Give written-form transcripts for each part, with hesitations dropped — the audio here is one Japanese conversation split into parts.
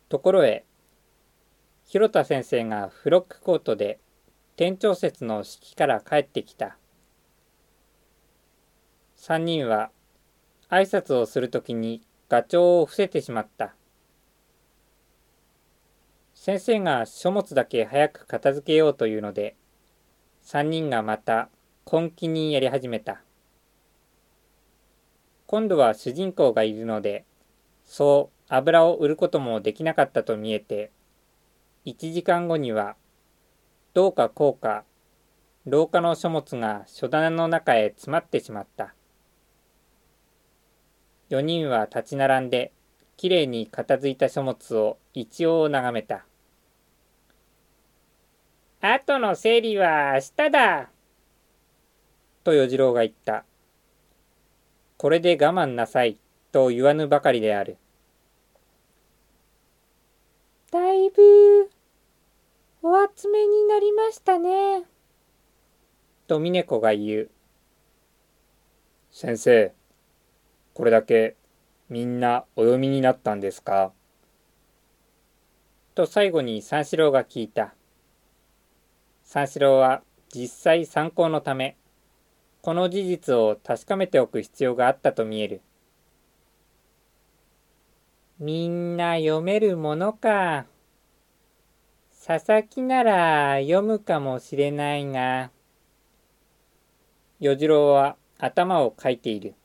ところへ、広田先生がフロックコートで店長説の式から帰ってきた。三人は挨拶をするときにガチョウを伏せてしまった。先生が書物だけ早く片付けようというので、三人がまた根気にやり始めた。今度は主人公がいるので、そう油を売ることもできなかったと見えて、1時間後には、どうかこうか、廊下の書物が書棚の中へ詰まってしまった。4人は立ち並んで、きれいに片付いた書物を一応眺めた。後の整理は明日だ。と与次郎が言った。これで我慢なさい、と言わぬばかりである。 だいぶお集めになりましたね。 と峰子が言う。先生、これだけみんなお読みになったんですか？と最後に三四郎が聞いた。三四郎は実際参考のため、この事実を確かめておく必要があったと見える。みんな読めるものか。佐々木なら読むかもしれないが。与次郎は頭をかいている。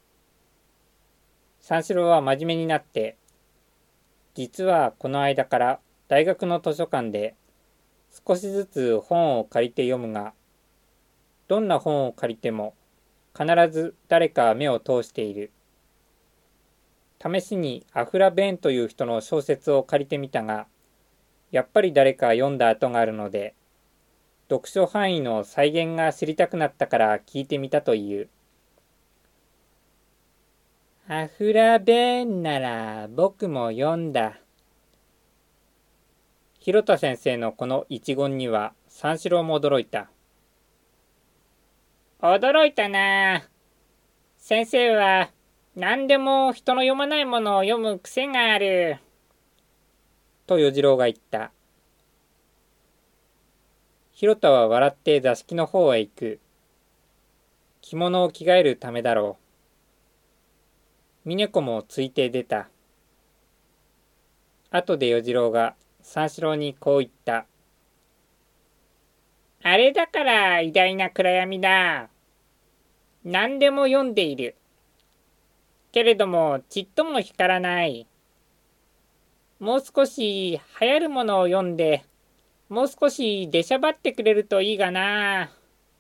三四郎は真面目になって、実はこの間から大学の図書館で少しずつ本を借りて読むが、どんな本を借りても必ず誰か目を通している。試しにアフラ・ベーンという人の小説を借りてみたが、やっぱり誰か読んだ跡があるので、読書範囲の再現が知りたくなったから聞いてみたという。アフラ・ベーンなら僕も読んだ。広田先生のこの一言には三四郎も驚いた。驚いたな。先生は何でも人の読まないものを読む癖がある。と与次郎が言った。広田は笑って座敷の方へ行く。着物を着替えるためだろう。峰子もついて出た。後で与次郎が三四郎にこう言った。あれだから偉大な暗闇だ。何でも読んでいる。けれどもちっとも光らない。もう少し流行るものを読んで、もう少し出しゃばってくれるといいがな。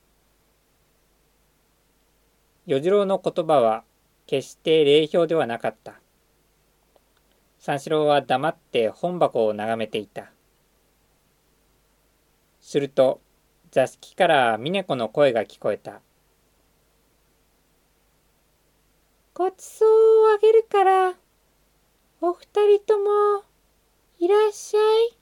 与次郎の言葉は決して冷氷ではなかった。三四郎は黙って本箱を眺めていた。すると座敷から峰子の声が聞こえた。 ごちそうをあげるから、お二人ともいらっしゃい。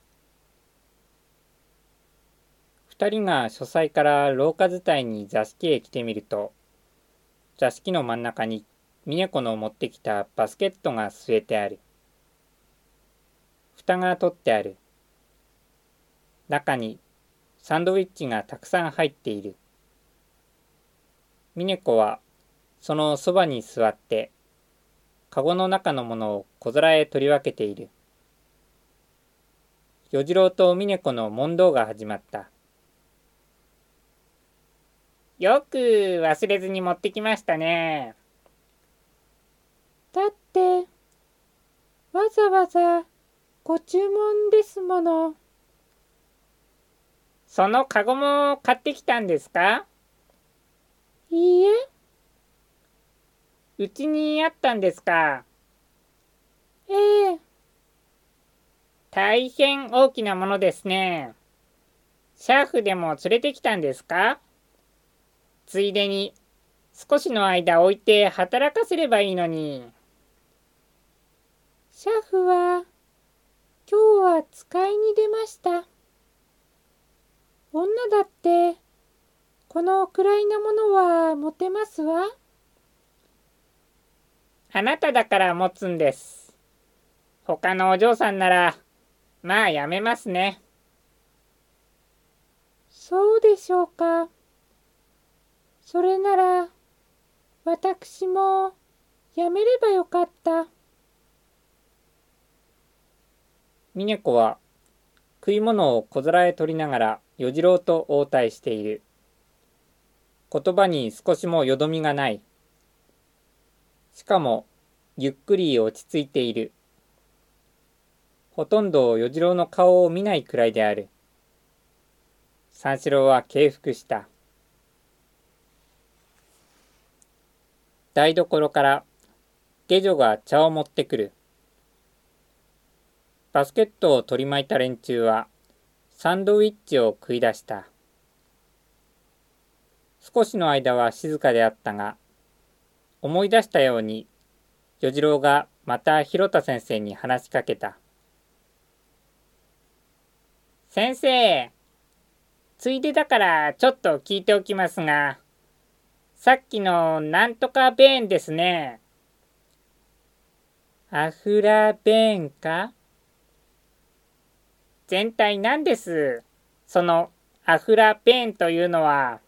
二人が書斎から廊下伝いに座敷へ来てみると、座敷の真ん中に峰子の持ってきたバスケットが据えてある。蓋が取ってある。中にサンドウィッチがたくさん入っている。峰子はそのそばに座って、かごの中のものを小皿へ取り分けている。与次郎と峰子の問答が始まった。よく忘れずに持ってきましたね。 だって、わざわざご注文ですもの。 そのかごも買ってきたんですか？ いいえ。 うちにあったんですか？ ええ。 大変大きなものですね。シャーフでも連れてきたんですか？ついでに少しの間置いて働かせればいいのに。 シャフは今日は使いに出ました。女だってこのくらいなものは持てますわ。 あなただから持つんです。 他のお嬢さんなら、まあやめますね。 そうでしょうか。それなら、私もやめればよかった。 峰子は食い物を小皿へ取りながら与次郎と応対している。言葉に少しもよどみがない。しかもゆっくり落ち着いている。ほとんど与次郎の顔を見ないくらいである。三四郎は敬服した。台所から下女が茶を持ってくる。バスケットを取り巻いた連中はサンドウィッチを食い出した。少しの間は静かであったが、思い出したように与次郎がまた広田先生に話しかけた。先生、ついでだからちょっと聞いておきますが、さっきのなんとかベーンですね。アフラベーンか？全体なんです。そのアフラベーンというのは。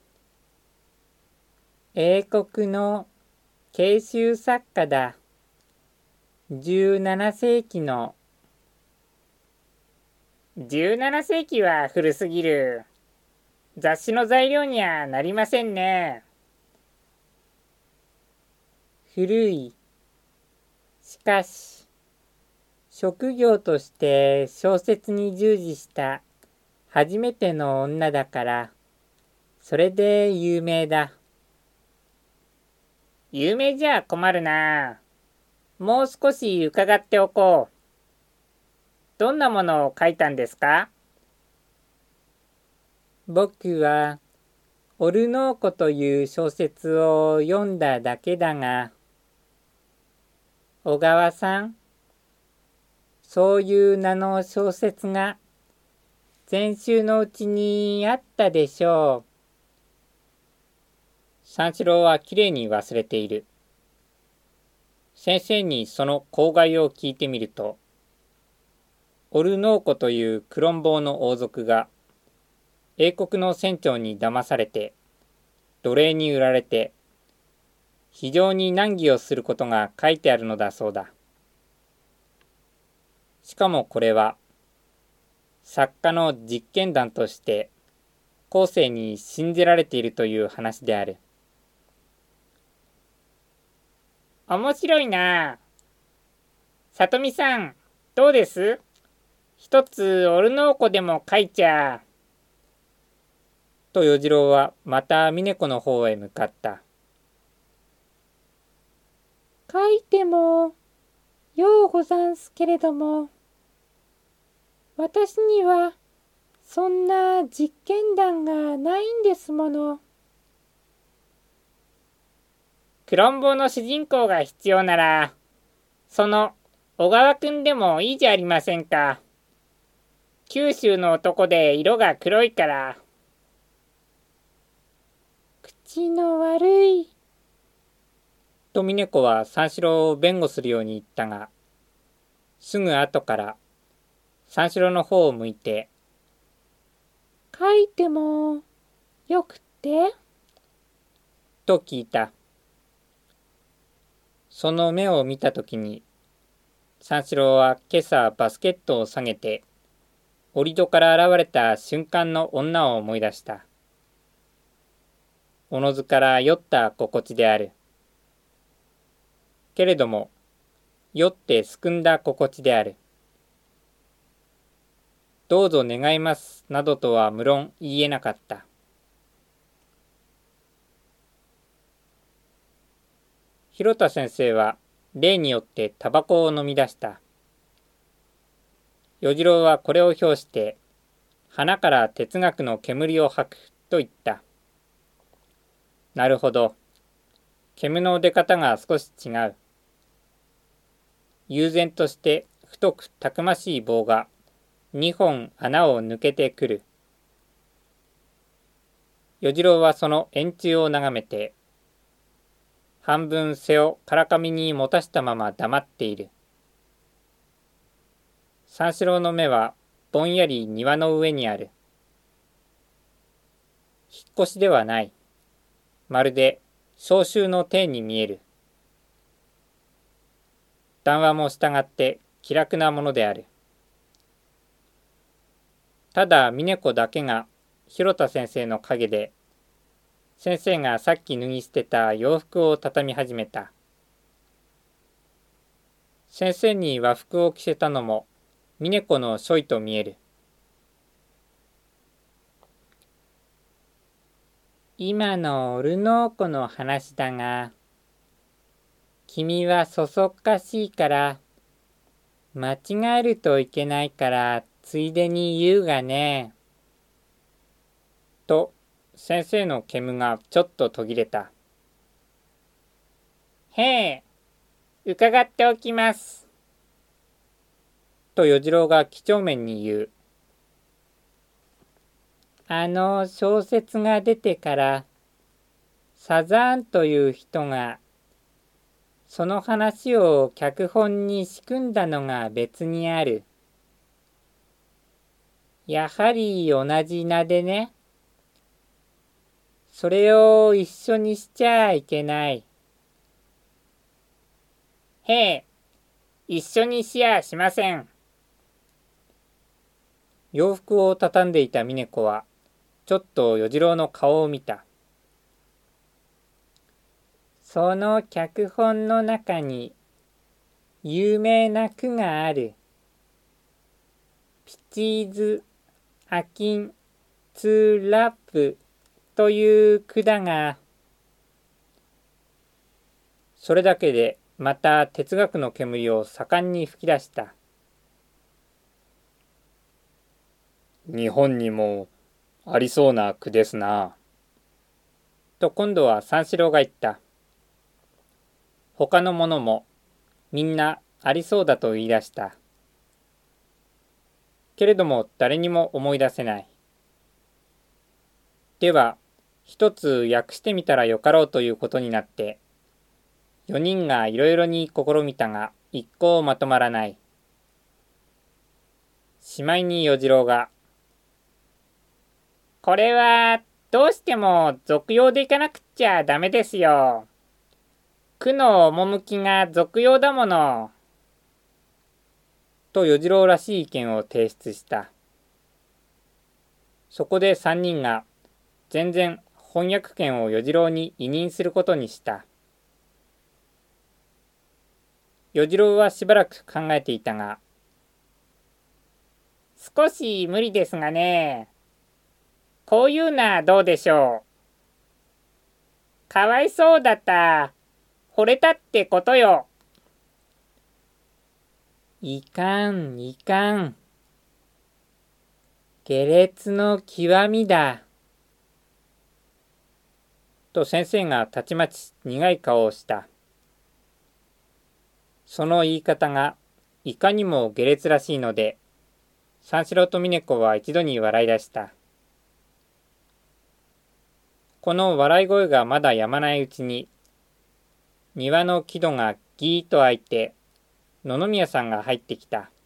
英国の慶州作家だ。17世紀の。17世紀は古すぎる。雑誌の材料にはなりませんね。古い。しかし、職業として小説に従事した初めての女だから、それで有名だ。有名じゃ困るな。もう少し伺っておこう。どんなものを書いたんですか？僕は、オルノーコという小説を読んだだけだが、小川さん、そういう名の小説が前週のうちにあったでしょう。三四郎はきれいに忘れている。先生にその口外を聞いてみると、オルノーコというクロンボウの王族が英国の船長に騙されて奴隷に売られて非常に難儀をすることが書いてあるのだそうだ。しかもこれは作家の実験談として後世に信じられているという話である。面白いな。里見さん、どうです？一つオルノーコでも書いちゃ。と与次郎はまた峰子の方へ向かった。 書いてもようござんすけれども、私にはそんな実験談がないんですもの。 クロンボウの主人公が必要なら、その小川くんでもいいじゃありませんか。九州の男で色が黒いから。 口の悪い。 と峰子は三四郎を弁護するように言ったが、すぐ後から三四郎の方を向いて、 書いてもよくってと聞いた。その目を見たときに、三四郎は今朝バスケットを下げて、折戸から現れた瞬間の女を思い出した。おのずから酔った心地である。けれども、酔ってすくんだ心地である。どうぞ願いますなどとは無論言えなかった。広田先生は例によってタバコを飲み出した。与次郎はこれを評して鼻から哲学の煙を吐くと言った。なるほど。煙の出方が少し違う。悠然として太くたくましい棒が2本穴を抜けてくる。与次郎はその円柱を眺めて、半分背をからかみに持たしたまま黙っている。 三四郎の目はぼんやり庭の上にある。引っ越しではない。まるで召集の体に見える。談話も従って気楽なものである。ただ峰子だけが広田先生の陰で、先生がさっき脱ぎ捨てた洋服を畳み始めた。先生に和服を着せたのも峰子の所為と見える。今のオルノーコの話だが、君はそそっかしいから間違えるといけないからついでに言うがね。と先生の煙がちょっと途切れた。へえ、伺っておきます。と与次郎が几帳面に言う。あの小説が出てからサザーンという人がその話を脚本に仕組んだのが別にある。やはり同じ名でね。それを一緒にしちゃいけない。へえ、一緒にしやしません。洋服を畳んでいた峰子はちょっと与次郎の顔を見た。その脚本の中に有名な句がある。ピチーズ・アキン・ツーラップという句だが、それだけでまた哲学の煙を盛んに吹き出した。日本にもありそうな句ですな。と今度は三四郎が言った。他の者もみんなありそうだと言い出した。けれども誰にも思い出せない。では一つ訳してみたらよかろうということになって、4人がいろいろに試みたが一向まとまらない。しまいに与次郎が、これはどうしても俗用でいかなくっちゃダメですよ。句の趣が俗用だもの。と与次郎らしい意見を提出した。そこで3人が全然翻訳権を与次郎に委任することにした。与次郎はしばらく考えていたが、少し無理ですがね。こういうのはどうでしょう。かわいそうだった。惚れたってことよ。いかん、いかん。下劣の極みだ。と先生がたちまち苦い顔をした。その言い方がいかにも下劣らしいので、三四郎と峰子は一度に笑い出した。この笑い声がまだやまないうちに、庭の木戸がギーッと開いて、野々宮さんが入ってきた。